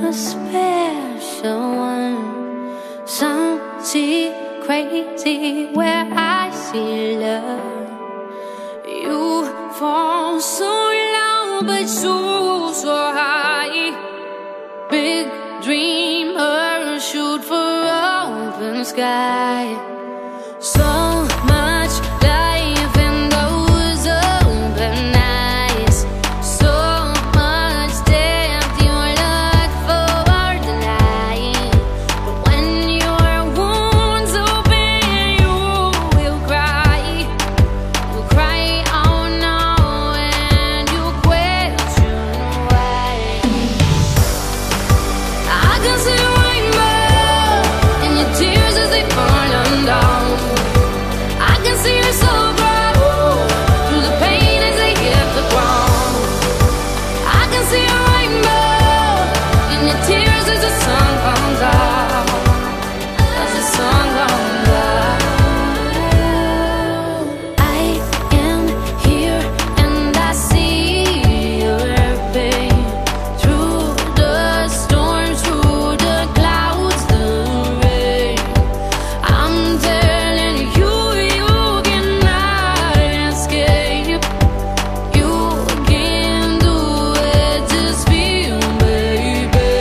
a special one, something crazy where I see love. You fall so low but so high. Big dreamer, shoot for open sky. So much life in those open eyes, so much depth you look for the light. But when your wounds open, you will cry. You'll cry out now and you question why. I can see the rainbow in your tears as they fall down. I can see your soul grow through the pain as they hit the ground. I can see a rainbow in your tears as the sun comes out. As the sun comes out. I am here and I see your pain through the storms, through the clouds, the rain. I'm telling you, you cannot escape. You can do it, just feel, baby.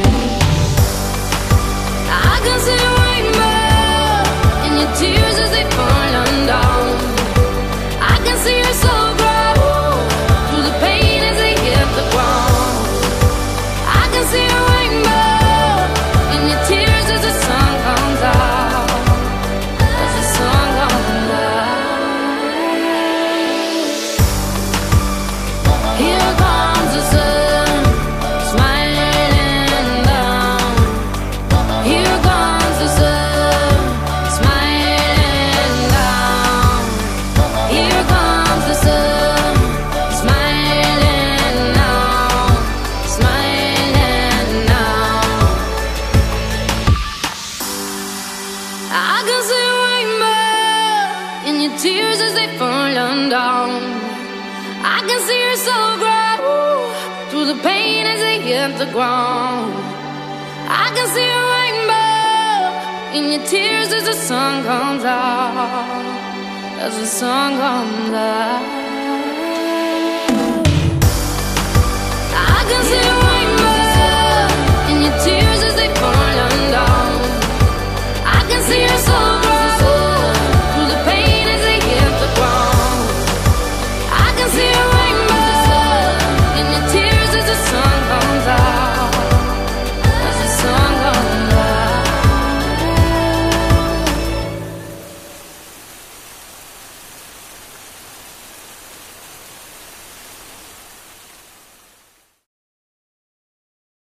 I can see the rainbow in your tears as they fall down. I can see your soul grow through the pain as they hit the ground. I can see a rainbow in your tears as the sun comes out. As the sun comes out. Here comes the sun, smiling down. Here comes the sun, smiling down. Here comes the sun, smiling now, smiling now. I can see a rainbow in your tears as they fall down. I can see your soul grow through the pain as they hit the ground. I can see a rainbow in your tears as the sun comes out. As the sun comes out. I can see a